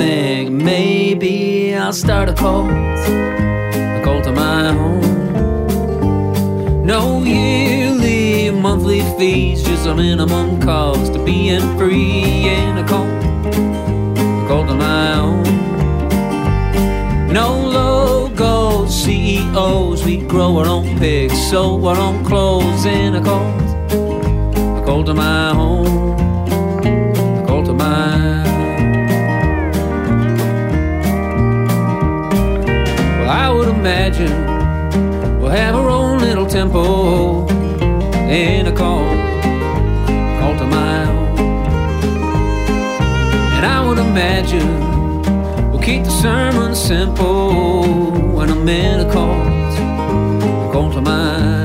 think maybe I'll start a cult of my own. No yearly, monthly fees, just a minimum cost to being free, and a cult of my own. No logos, CEOs, we grow our own pigs, sew our own clothes, in a cult of my own, a cult of my own. Well, I would imagine we'll have our own little temple in a cult of my own. And I would imagine we'll keep the sermon simple when I'm in a cult of my own.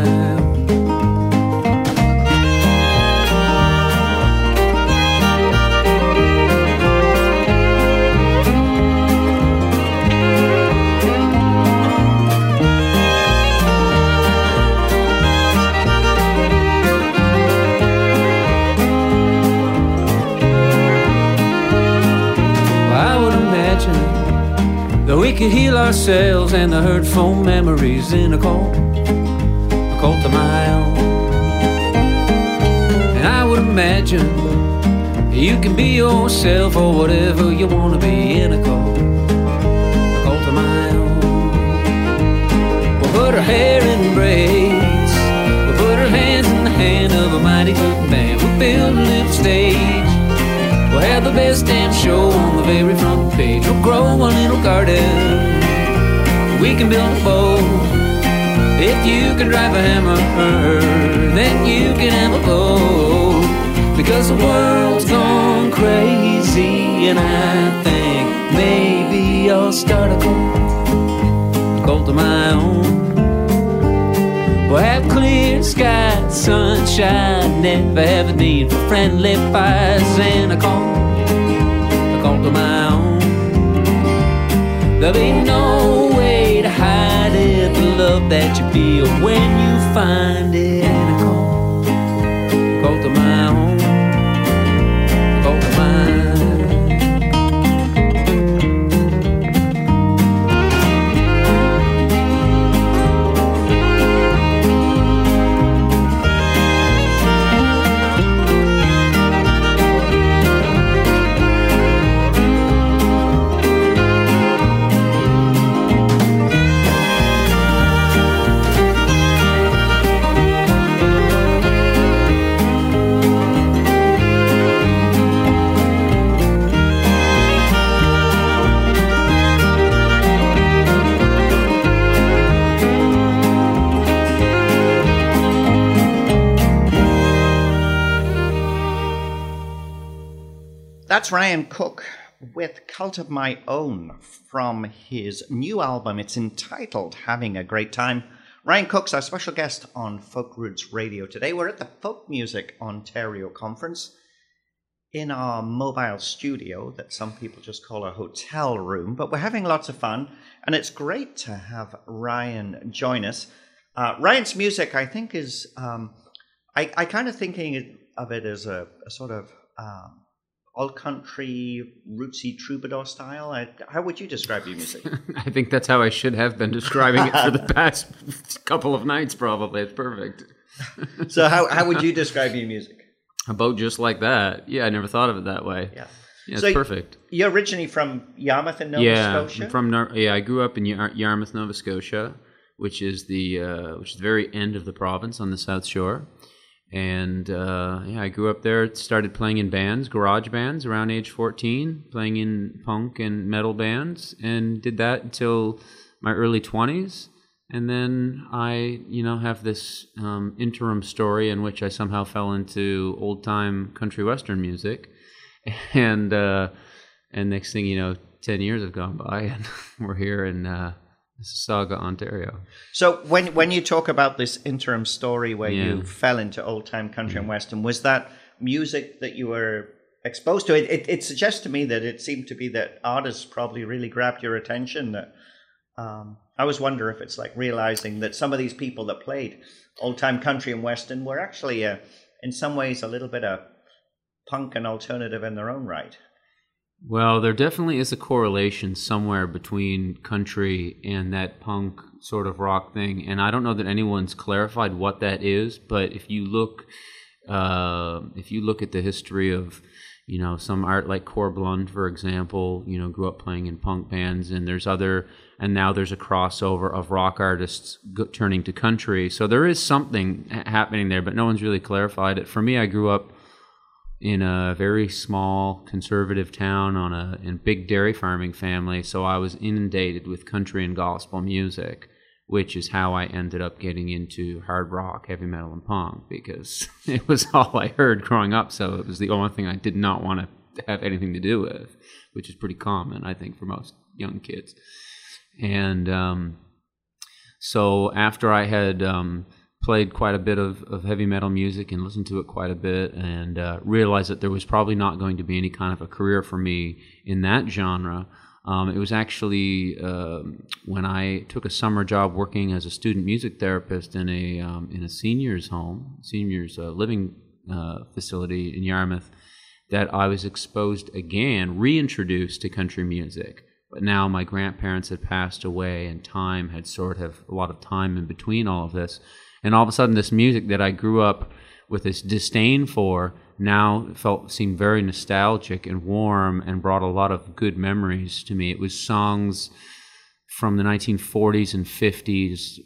That we could heal ourselves and the hurtful memories in a cult of my own. And I would imagine you can be yourself or whatever you want to be in a cult of my own. We'll put our hair in braids, we'll put our hands in the hand of a mighty good man. We'll build a little stage, we'll have the best damn show on the very front page. We'll grow a little garden, we can build a boat. If you can drive a hammer, then you can have a boat. Because the world's gone crazy, and I think maybe I'll start a cult of my own. We'll have clear skies, sunshine, never have a need for friendly fires, and a cult of my own. There'll be no way to hide it, the love that you feel when you find it, and a cult of my own, a cult of mine. That's Ryan Cook with Cult of My Own from his new album. It's entitled Having a Great Time. Ryan Cook's our special guest on Folk Roots Radio today. We're at the Folk Music Ontario Conference in our mobile studio that some people just call a hotel room, but we're having lots of fun, and it's great to have Ryan join us. Ryan's music, I think, is I kind of thinking of it as a sort of all-country, rootsy troubadour style. How would you describe your music? I think that's how I should have been describing it for the past couple of nights, probably. It's perfect. So how would you describe your music? About just like that. Yeah, I never thought of it that way. Yeah, it's so perfect. You're originally from Yarmouth in Nova Scotia? I grew up in Yarmouth, Nova Scotia, which is the very end of the province on the South Shore. And I grew up there, started playing in bands, garage bands, around age 14, playing in punk and metal bands, and did that until my early 20s. And then I, have this interim story in which I somehow fell into old-time country western music. And next thing you know, 10 years have gone by, and we're here in Mississauga, Ontario. So when you talk about this interim story where you fell into old-time country and western, was that music that you were exposed to? It suggests to me that it seemed to be that artists probably really grabbed your attention. That I always wonder if it's like realizing that some of these people that played old-time country and western were actually, in some ways, a little bit of punk and alternative in their own right. Well, there definitely is a correlation somewhere between country and that punk sort of rock thing, and I don't know that anyone's clarified what that is. But if you look at the history of, some art like Corblund, for example, grew up playing in punk bands, and now there's a crossover of rock artists turning to country. So there is something happening there, but no one's really clarified it. For me, I grew up in a very small conservative town in big dairy farming family, so I was inundated with country and gospel music, which is how I ended up getting into hard rock, heavy metal, and punk, because it was all I heard growing up, so it was the only thing I did not want to have anything to do with, which is pretty common, I think, for most young kids. And so after I had played quite a bit of heavy metal music and listened to it quite a bit, and realized that there was probably not going to be any kind of a career for me in that genre, it was actually when I took a summer job working as a student music therapist in a seniors living facility in Yarmouth, that I was exposed again, reintroduced to country music. But now my grandparents had passed away, and time had a lot of time in between all of this. And all of a sudden, this music that I grew up with this disdain for now seemed very nostalgic and warm, and brought a lot of good memories to me. It was songs from the 1940s and 50s,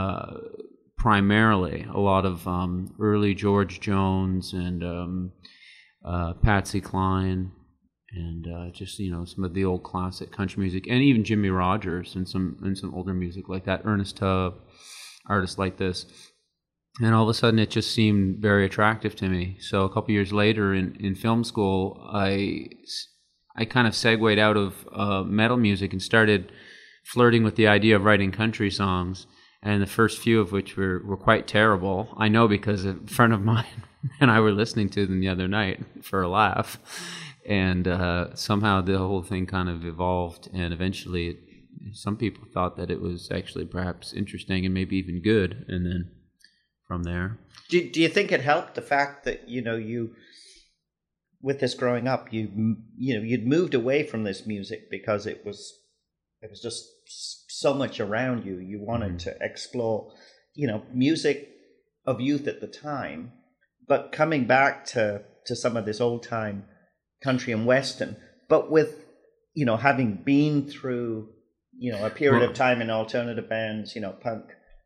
primarily. A lot of early George Jones and Patsy Cline, and just some of the old classic country music, and even Jimmy Rogers and some older music like that. Ernest Tubb, artists like this. And all of a sudden, it just seemed very attractive to me. So a couple years later, in film school, I kind of segued out of metal music and started flirting with the idea of writing country songs. And the first few of which were quite terrible. I know, because a friend of mine and I were listening to them the other night for a laugh. And somehow the whole thing kind of evolved, and eventually some people thought that it was actually perhaps interesting and maybe even good. And then from there. Do you think it helped, the fact that you, with this growing up, you'd moved away from this music because it was just so much around you. You wanted to explore, music of youth at the time, but coming back to some of this old time country and western, but with having been through a period of time in alternative bands, punk.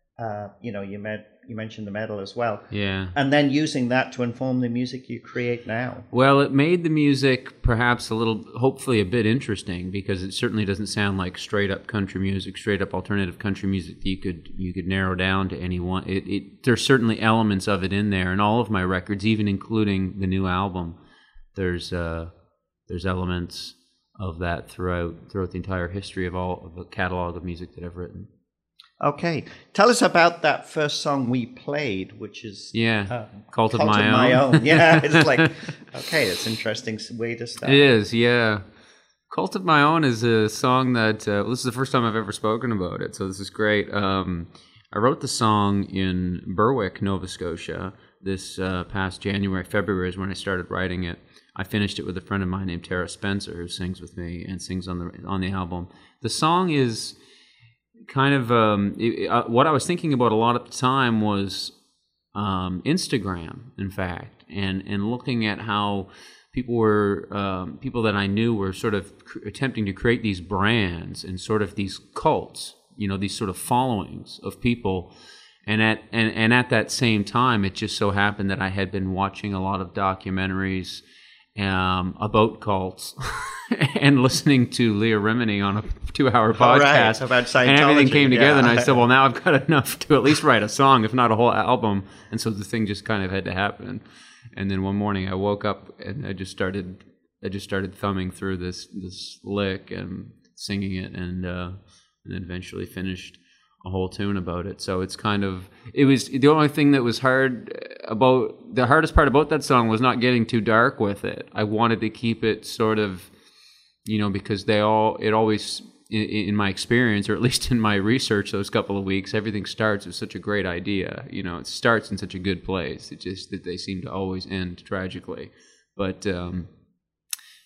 You mentioned the metal as well. Yeah. And then using that to inform the music you create now. Well, it made the music perhaps hopefully a bit interesting, because it certainly doesn't sound like straight up country music, straight up alternative country music that you could narrow down to any one. There's certainly elements of it in there, and all of my records, even including the new album, there's elements of that throughout the entire history of the catalog of music that I've written. Okay, tell us about that first song we played, which is Cult of My Own. Yeah, it's like, okay, it's an interesting way to start. It is, yeah. Cult of My Own is a song that this is the first time I've ever spoken about it, so this is great. I wrote the song in Berwick, Nova Scotia. This past February is when I started writing it. I finished it with a friend of mine named Tara Spencer, who sings with me and sings on the album. The song is kind of what I was thinking about a lot at the time was Instagram, in fact, and looking at how people that I knew were sort of attempting to create these brands and sort of these cults, these sort of followings of people. And at that same time, it just so happened that I had been watching a lot of documentaries about cults and listening to Leah Remini on a 2-hour podcast about Scientology, and everything came together, and I said, well, now I've got enough to at least write a song, if not a whole album. And so the thing just kind of had to happen. And then one morning I woke up and I just started thumbing through this lick and singing it, and then eventually finished a whole tune about it. So it was the only thing that was the hardest part about that song was not getting too dark with it. I wanted to keep it sort of, because it always, in my experience, or at least in my research those couple of weeks, everything starts with such a great idea. It starts in such a good place. It's just that they seem to always end tragically. But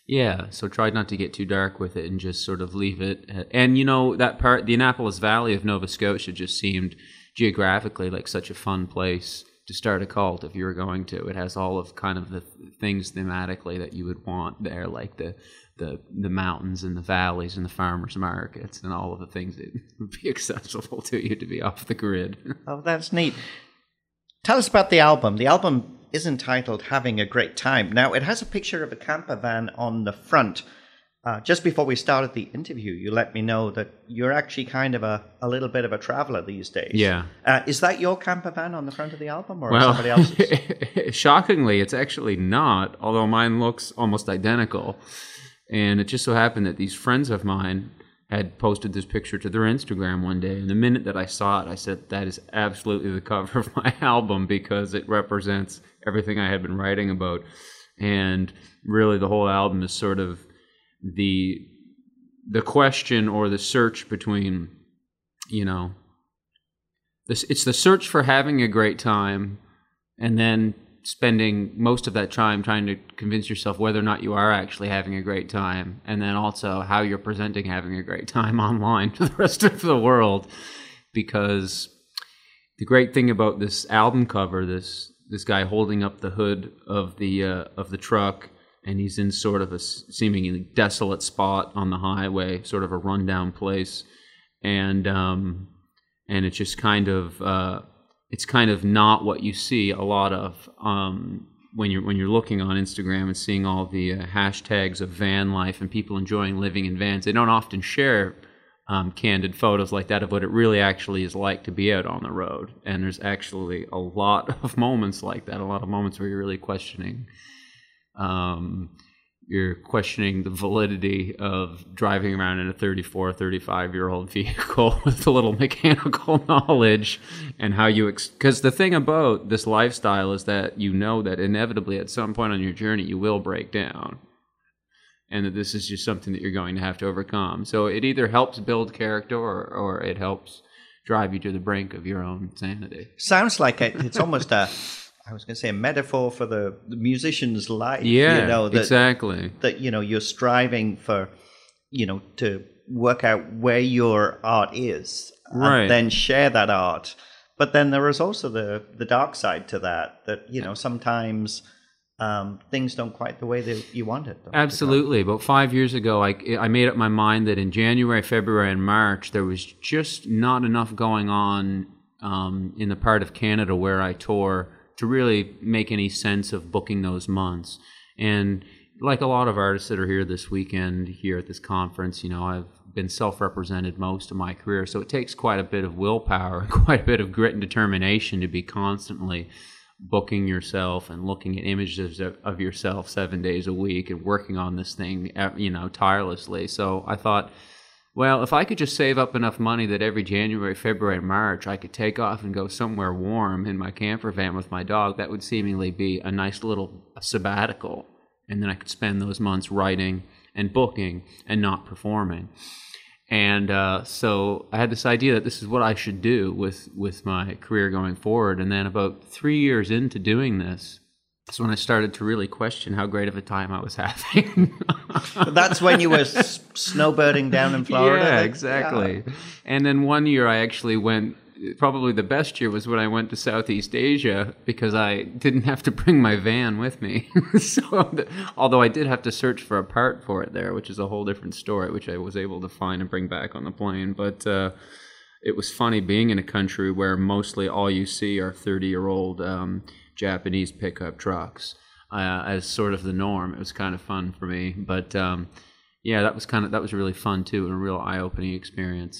Yeah, so tried not to get too dark with it and just sort of leave it. And, you know, that part, the Annapolis Valley of Nova Scotia just seemed geographically like such a fun place to start a cult if you were going to. It has all of kind of the things thematically that you would want there, like the mountains and the valleys and the farmers markets and all of the things that would be accessible to you to be off the grid. Oh, that's neat. Tell us about the album. The album is entitled Having a Great Time. Now, it has a picture of a camper van on the front. Just before we started the interview, you let me know that you're actually kind of a little bit of a traveler these days. Yeah. Is that your camper van on the front of the album, or Well, somebody else's? Shockingly, it's actually not, although mine looks almost identical. And it just so happened that these friends of mine had posted this picture to their Instagram one day, and the minute that I saw it, I said, that is absolutely the cover of my album, because it represents everything I had been writing about. And really the whole album is sort of the question or the search between, you know, it's the search for having a great time, and then spending most of that time trying to convince yourself whether or not you are actually having a great time, and then also how you're presenting having a great time online to the rest of the world. Because the great thing about this album cover, this guy holding up the hood of the truck, and he's in sort of a seemingly desolate spot on the highway, sort of a rundown place, and it's just kind of it's kind of not what you see a lot of when you're looking on Instagram and seeing all the hashtags of van life and people enjoying living in vans. They don't often share candid photos like that of what it really actually is like to be out on the road. And there's actually a lot of moments like that, a lot of moments where you're really questioning the validity of driving around in a 34, 35-year-old vehicle with a little mechanical knowledge, and how you... Because the thing about this lifestyle is that you know that inevitably at some point on your journey you will break down, and that this is just something that you're going to have to overcome. So it either helps build character or it helps drive you to the brink of your own sanity. Sounds like it's almost a metaphor for the musician's life. Yeah, you know, exactly. That, you know, you're striving for, you know, to work out where your art is, right, and then share that art. But then there is also the dark side to that, you know, sometimes things don't quite the way that you want it. Absolutely. About 5 years ago, I made up my mind that in January, February, and March, there was just not enough going on in the part of Canada where I tour to really make any sense of booking those months. And like a lot of artists that are here this weekend, here at this conference, you know, I've been self-represented most of my career, so it takes quite a bit of willpower and quite a bit of grit and determination to be constantly booking yourself and looking at images of yourself 7 days a week and working on this thing, you know, tirelessly. So I thought, well, if I could just save up enough money that every January, February, and March I could take off and go somewhere warm in my camper van with my dog, that would seemingly be a nice little sabbatical. And then I could spend those months writing and booking and not performing. And so I had this idea that this is what I should do with my career going forward. And then about 3 years into doing this, that's when I started to really question how great of a time I was having. That's when you were snowbirding down in Florida? Yeah, exactly. Yeah. And then one year I actually went, probably the best year was when I went to Southeast Asia, because I didn't have to bring my van with me. Although I did have to search for a part for it there, which is a whole different story, which I was able to find and bring back on the plane. But it was funny being in a country where mostly all you see are 30-year-old Japanese pickup trucks as sort of the norm. It was kind of fun for me, but yeah, that was really fun too, and a real eye-opening experience,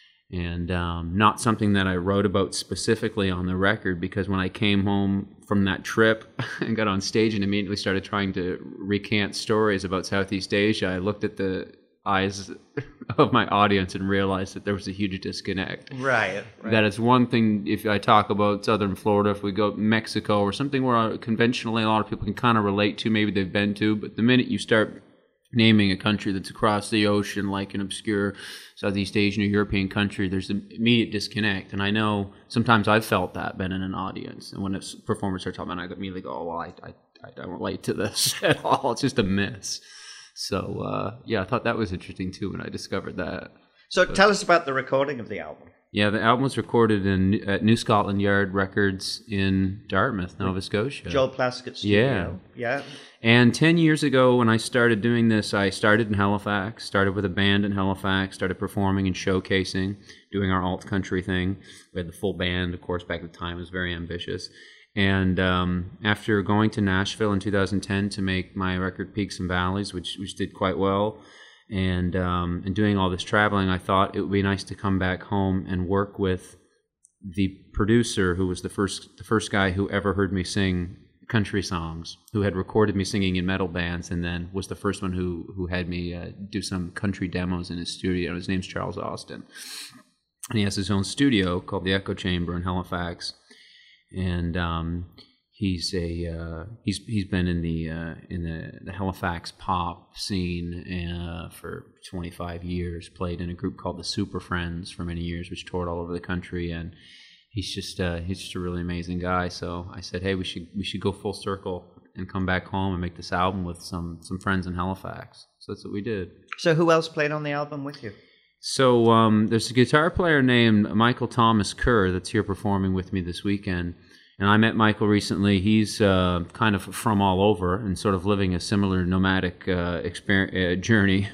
and not something that I wrote about specifically on the record, because when I came home from that trip and got on stage and immediately started trying to recant stories about Southeast Asia, I looked at the eyes of my audience and realized that there was a huge disconnect. Right. That is one thing. If I talk about Southern Florida, if we go to Mexico or something where conventionally a lot of people can kind of relate to, maybe they've been to, but the minute you start naming a country that's across the ocean, like an obscure Southeast Asian or European country, there's an immediate disconnect. And I know sometimes I've felt that been in an audience, and when a performer starts talking, I immediately go, oh, well, I don't relate to this at all. It's just a miss. So, yeah, I thought that was interesting, too, when I discovered that. So tell us about the recording of the album. Yeah, the album was recorded at New Scotland Yard Records in Dartmouth, Nova Scotia. Joel Plaskett Studio. Yeah. And 10 years ago when I started doing this, I started in Halifax, started with a band in Halifax, started performing and showcasing, doing our alt country thing. We had the full band, of course, back at the time. It was very ambitious. And after going to Nashville in 2010 to make my record Peaks and Valleys, which did quite well, and doing all this traveling, I thought it would be nice to come back home and work with the producer who was the first guy who ever heard me sing country songs, who had recorded me singing in metal bands, and then was the first one who had me do some country demos in his studio. His name's Charles Austin, and he has his own studio called the Echo Chamber in Halifax. And he's been in the Halifax pop scene for 25 years. Played in a group called the Super Friends for many years, which toured all over the country. And he's just a really amazing guy. So I said, hey, we should go full circle and come back home and make this album with some friends in Halifax. So that's what we did. So who else played on the album with you? So there's a guitar player named Michael Thomas Kerr that's here performing with me this weekend. And I met Michael recently. He's kind of from all over and sort of living a similar nomadic journey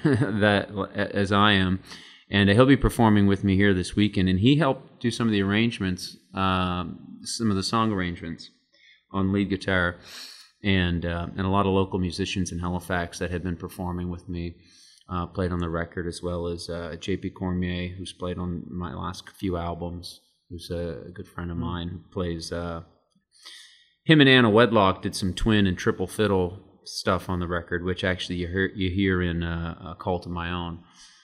as I am. And he'll be performing with me here this weekend. And he helped do some of the arrangements, some of the song arrangements on lead guitar. And a lot of local musicians in Halifax that had been performing with me. Played on the record, as well as J.P. Cormier, who's played on my last few albums, who's a good friend of mine, who plays... him and Anna Wedlock did some twin and triple fiddle stuff on the record, which actually you hear in A Cult of My Own.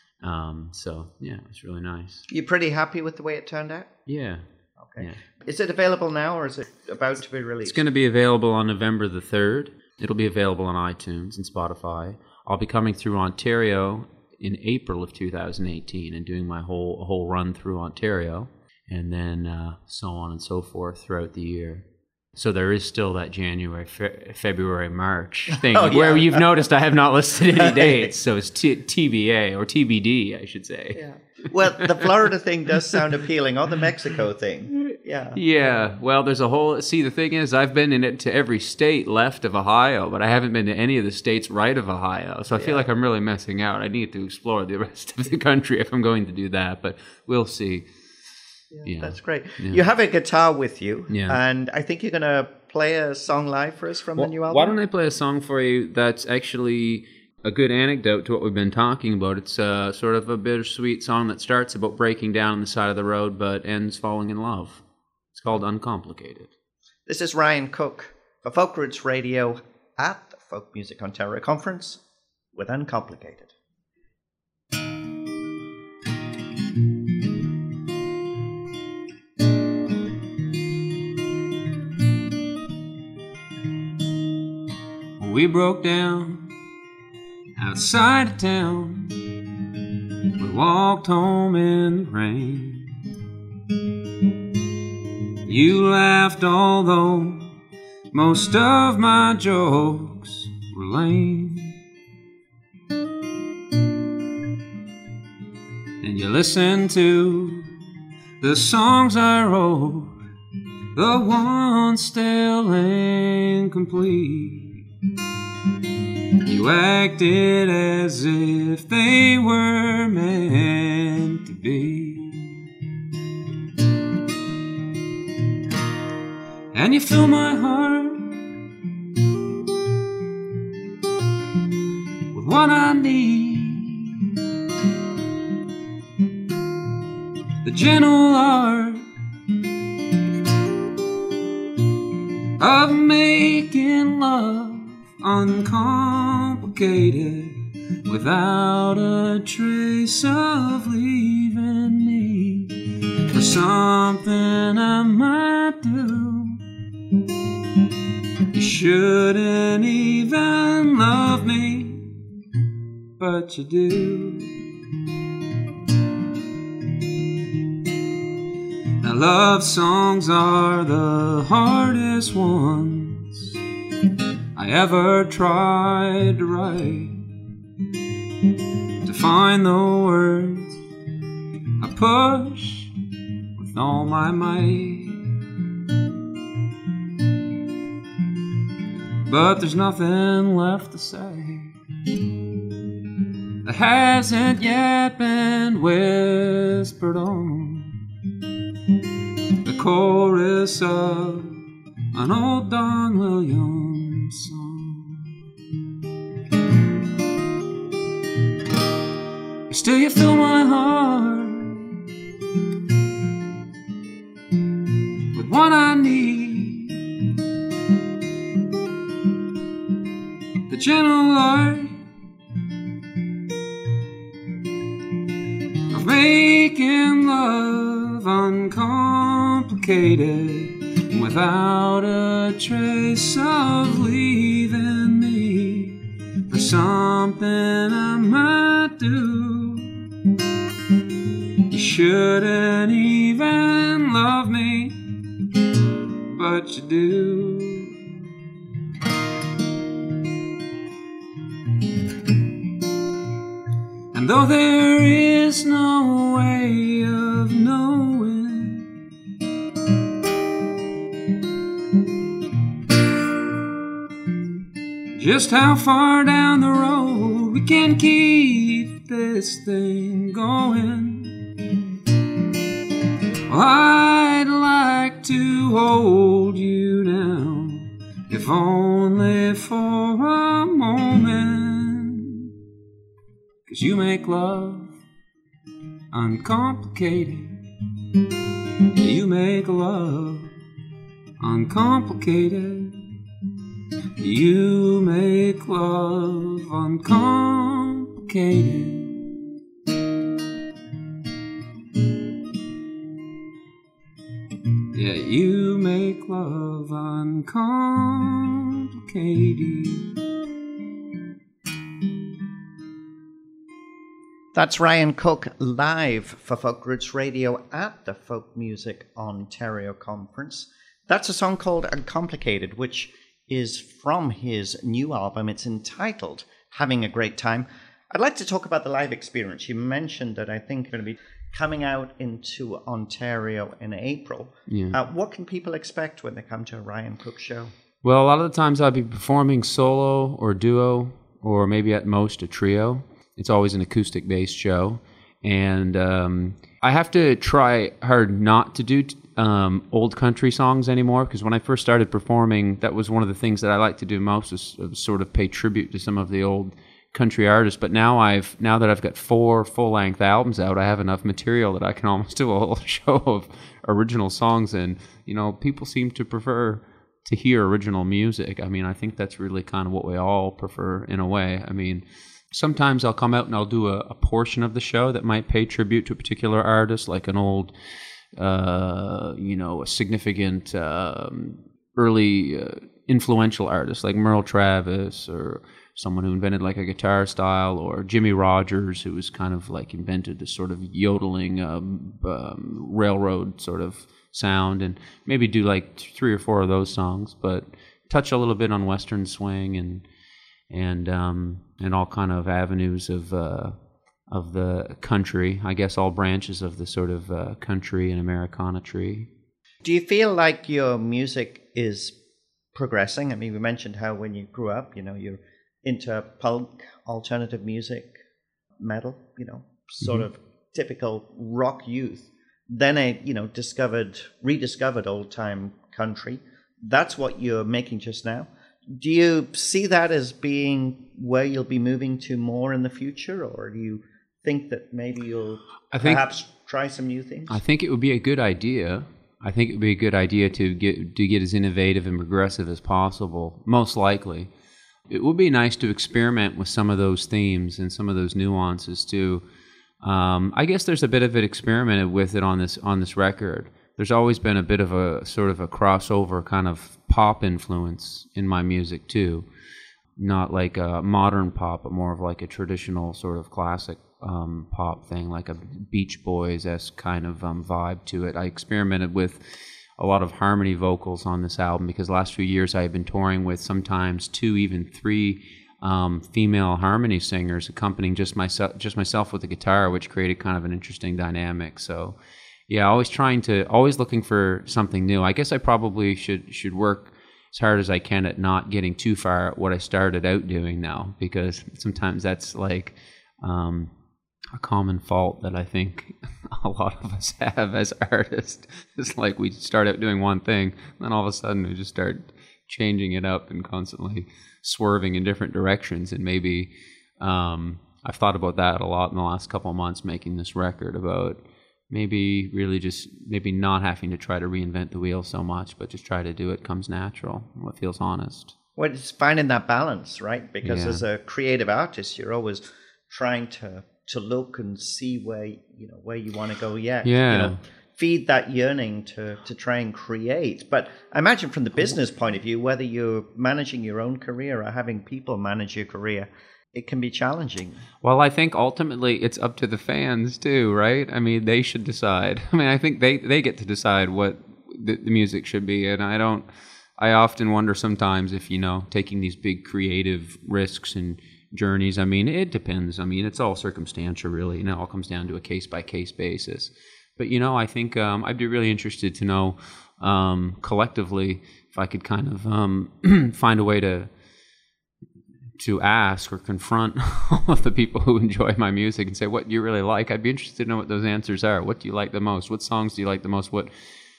So, yeah, it's really nice. You pretty happy with the way it turned out? Yeah. Okay. Yeah. Is it available now, or is it about to be released? It's going to be available on November the 3rd. It'll be available on iTunes and Spotify. I'll be coming through Ontario in April of 2018 and doing my whole run through Ontario, and then so on and so forth throughout the year. So there is still that January, February, March thing, where you've noticed I have not listed any dates. So it's TBA or TBD, I should say. Yeah. Well, the Florida thing does sound appealing, or the Mexico thing. Yeah. Yeah. Well, there's a whole... See, the thing is, I've been in it to every state left of Ohio, but I haven't been to any of the states right of Ohio. So I feel like I'm really missing out. I need to explore the rest of the country if I'm going to do that, but we'll see. Yeah, that's great. Yeah. You have a guitar with you, and I think you're going to play a song live for us from the new album. Why don't I play a song for you that's actually a good anecdote to what we've been talking about. It's sort of a bittersweet song that starts about breaking down on the side of the road but ends falling in love. It's called Uncomplicated. This is Ryan Cook for Folk Roots Radio at the Folk Music Ontario Conference with Uncomplicated. We broke down outside of town. We walked home in the rain. You laughed, although most of my jokes were lame. And you listened to the songs I wrote, the ones still incomplete. You acted as if they were meant to be. And you fill my heart with what I need, the gentle art of making love uncomplicated, without a trace of leaving me for something I might do. You shouldn't even love me, but you do. Now love songs are the hardest ones I ever tried to write. find the words. I push with all my might, but there's nothing left to say that hasn't yet been whispered on. The chorus of an old Don Williams song. Still you fill my heart with what I need, the gentle art of making love uncomplicated, without a trace of leaving me for something I might do. You shouldn't even love me, but you do. And though there is no way of knowing just how far down the road we can keep this thing going, I'd like to hold you now, if only for a moment, 'cause you make love uncomplicated. Yeah, you make love uncomplicated. You make love uncomplicated. Yeah, you make love uncomplicated. That's Ryan Cook live for Folk Roots Radio at the Folk Music Ontario Conference. That's a song called Uncomplicated, which is from his new album. It's entitled Having a Great Time. I'd like to talk about the live experience. You mentioned that I think you're going to be coming out into Ontario in April. Yeah. What can people expect when they come to a Ryan Cook show? Well, a lot of the times I'll be performing solo or duo, or maybe at most a trio. It's always an acoustic-based show. And I have to try hard not to do old country songs anymore, because when I first started performing, that was one of the things that I like to do most, is sort of pay tribute to some of the old country artists. But now that I've got 4 full-length albums out, I have enough material that I can almost do a whole show of original songs. And, you know, people seem to prefer to hear original music. I mean, I think that's really kind of what we all prefer in a way. I mean, sometimes I'll come out and I'll do a portion of the show that might pay tribute to a particular artist, like an old, a significant early influential artist like Merle Travis, or someone who invented like a guitar style, or Jimmy Rogers, who was kind of like invented this sort of yodeling railroad sort of sound, and maybe do like 3 or 4 of those songs, but touch a little bit on Western swing and all kind of avenues of the country. I guess all branches of the sort of country and Americana tree. Do you feel like your music is progressing? I mean, we mentioned how when you grew up, you're into punk, alternative music, metal, sort of typical rock youth. Then I, rediscovered old-time country. That's what you're making just now. Do you see that as being where you'll be moving to more in the future, or do you think that maybe you'll perhaps try some new things? I think it would be a good idea. I think it would be a good idea to get as innovative and progressive as possible, most likely. It would be nice to experiment with some of those themes and some of those nuances too. I guess there's a bit of it experimented with it on this record. There's always been a bit of a sort of a crossover kind of pop influence in my music too. Not like a modern pop, but more of like a traditional sort of classic pop thing, like a Beach Boys-esque kind of vibe to it. I experimented with a lot of harmony vocals on this album, because the last few years I have been touring with sometimes 2, even 3 female harmony singers accompanying just myself with the guitar, which created kind of an interesting dynamic. So yeah, always looking for something new. I guess I probably should work as hard as I can at not getting too far at what I started out doing now, because sometimes that's like a common fault that I think a lot of us have as artists. It's like we start out doing one thing, then all of a sudden we just start changing it up and constantly swerving in different directions. And maybe I've thought about that a lot in the last couple of months making this record, about maybe really just maybe not having to try to reinvent the wheel so much, but just try to do it comes natural, what feels honest. Well, it's finding that balance, right? Because as a creative artist, you're always trying to look and see where you want to go. Feed that yearning to try and create. But I imagine from the business point of view, whether you're managing your own career or having people manage your career, it can be challenging. Well, I think ultimately it's up to the fans too, right? I mean, they should decide. I mean, I think they get to decide what the music should be. And I often wonder sometimes if, taking these big creative risks and journeys, I mean, it depends. I mean, it's all circumstantial, really. It all comes down to a case-by-case basis. But, I think I'd be really interested to know collectively if I could kind of find a way to ask or confront all of the people who enjoy my music and say, what do you really like? I'd be interested to know what those answers are. What do you like the most? What songs do you like the most? What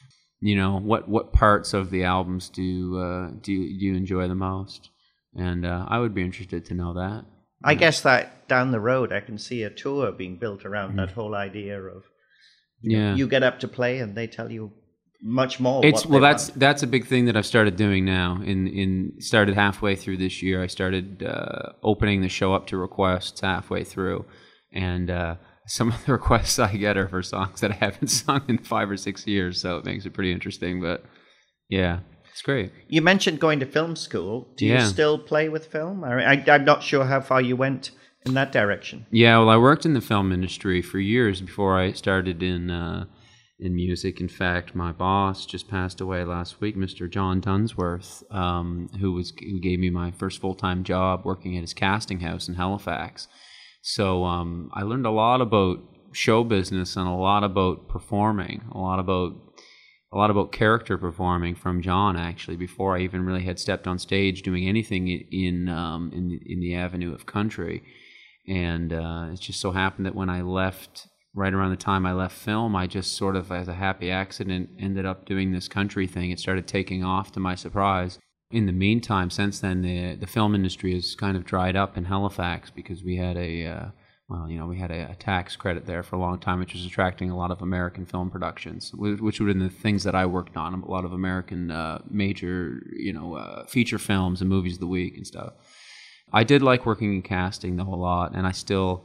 parts of the albums do you enjoy the most? And I would be interested to know that. I guess that down the road, I can see a tour being built around that whole idea of you get up to play and they tell you much more. That's a big thing that I've started doing now. Started halfway through this year. I started opening the show up to requests halfway through, and some of the requests I get are for songs that I haven't sung in 5 or 6 years. So it makes it pretty interesting. But yeah, it's great. You mentioned going to film school. Do you still play with film? I'm not sure how far you went in that direction. Yeah, well, I worked in the film industry for years before I started in music. In fact, my boss just passed away last week, Mr. John Dunsworth, who gave me my first full-time job working at his casting house in Halifax. So I learned a lot about show business and a lot about performing, a lot about character performing from John, actually, before I even really had stepped on stage doing anything in the avenue of country. And it just so happened that when I left, right around the time I left film, I just sort of, as a happy accident, ended up doing this country thing. It started taking off to my surprise. In the meantime, since then, the film industry has kind of dried up in Halifax because we had a tax credit there for a long time, which was attracting a lot of American film productions, which would have been the things that I worked on, a lot of American major, feature films and movies of the week and stuff. I did like working in casting though a lot, and I still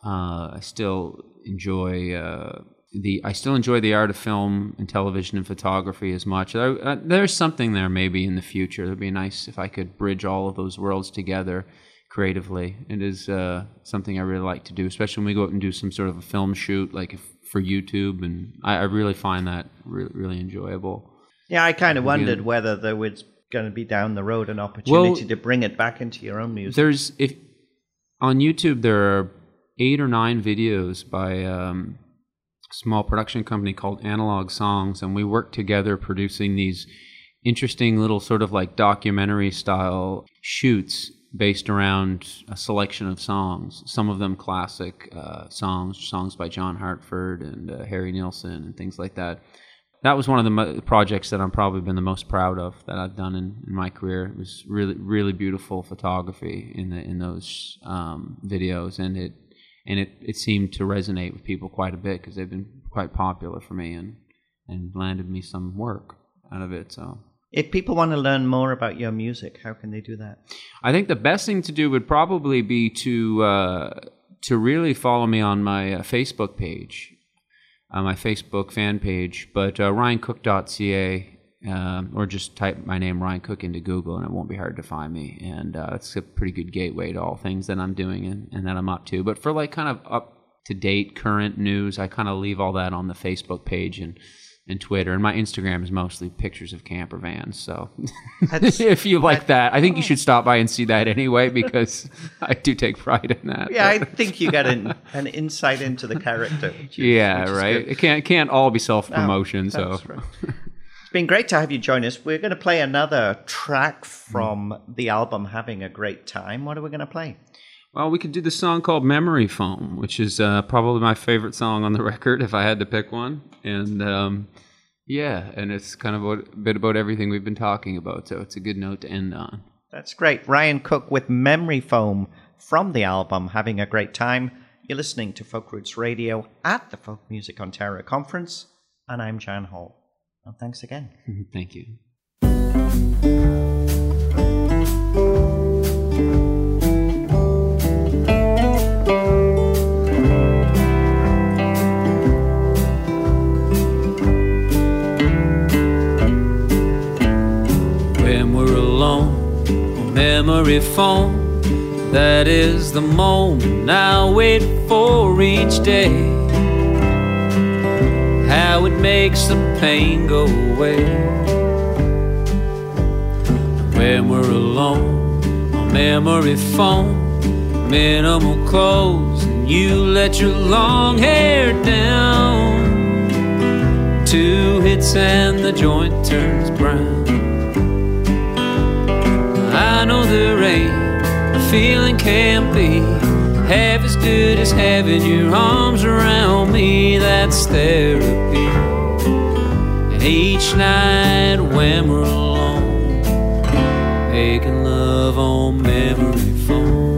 enjoy the art of film and television and photography as much. There's something there maybe in the future. It'd be nice if I could bridge all of those worlds together creatively. It is something I really like to do, especially when we go out and do some sort of a film shoot, like for YouTube, and I really find that really enjoyable. Yeah, I kind of wondered whether there was going to be down the road an opportunity to bring it back into your own music. On YouTube there are 8 or 9 videos by a small production company called Analog Songs, and we work together producing these interesting little sort of like documentary style shoots based around a selection of songs, some of them classic songs by John Hartford and Harry Nilsson and things like that. That was one of the projects that I'm probably been the most proud of that I've done in my career. It was really, really beautiful photography in those videos, and it seemed to resonate with people quite a bit because they've been quite popular for me and landed me some work out of it. So, if people want to learn more about your music, how can they do that? I think the best thing to do would probably be to really follow me on my Facebook page. My Facebook fan page, but ryancook.ca, or just type my name, Ryan Cook, into Google, and it won't be hard to find me. And it's a pretty good gateway to all things that I'm doing and that I'm up to. But for like kind of up-to-date current news, I kind of leave all that on the Facebook page, and and Twitter. And my Instagram is mostly pictures of camper vans. So if you like that, I think you should stop by and see that anyway, because I do take pride in that. Yeah, I think you get an insight into the character. Which right. Good. It can't all be self-promotion. No, right. It's been great to have you join us. We're going to play another track from the album Having a Great Time. What are we going to play? Well, we could do the song called Memory Foam, which is probably my favorite song on the record if I had to pick one. And and it's kind of a bit about everything we've been talking about, so it's a good note to end on. That's great. Ryan Cook with Memory Foam from the album Having a Great Time. You're listening to Folk Roots Radio at the Folk Music Ontario Conference, and I'm Jan Hall. Well, thanks again. Thank you. When we're alone on memory foam, that is the moment I wait for each day. How it makes the pain go away. When we're alone on memory foam, minimal clothes, and you let your long hair down. 2 hits and the joint turns brown. I know there ain't a feeling can't be half as good as having your arms around me. That's therapy. And each night when we're alone, making love on memory foam.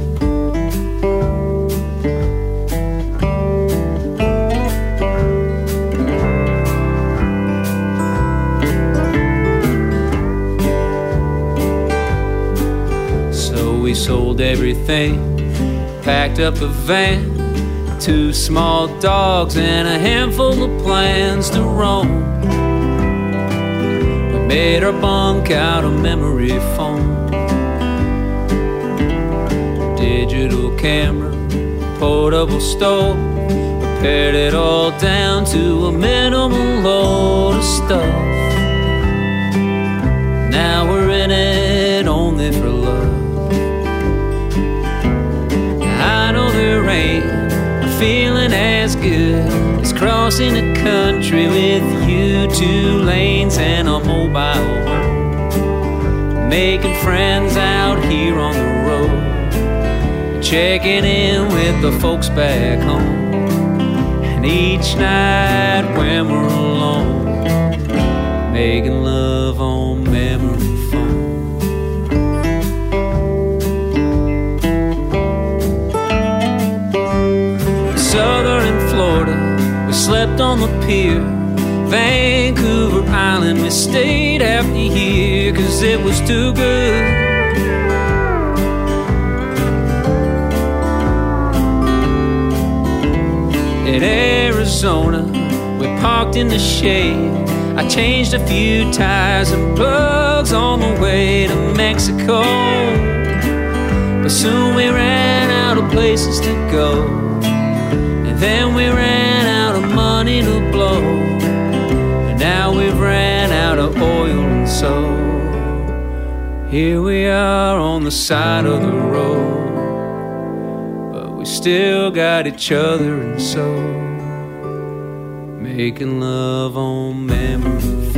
So we sold everything, packed up a van, 2 small dogs and a handful of plans to roam. We made our bunk out of memory foam. Digital camera, portable stove, we pared it all down to a minimal load of stuff. Now we're in it only for love. I know there ain't a feeling as good as crossing the country with you, 2 lanes and a mobile home. Making friends out here on the road, checking in with the folks back home. And each night when we're alone, making love on memory foam. Southern Florida, we slept on the pier. Vancouver Island, we stayed half the year, 'cause it was too good. In Arizona, we parked in the shade. I changed a few tires and plugs on the way to Mexico. But soon we ran out of places to go. Then we ran out of money to blow, and now we've ran out of oil, and so here we are on the side of the road, but we still got each other, and so making love on memory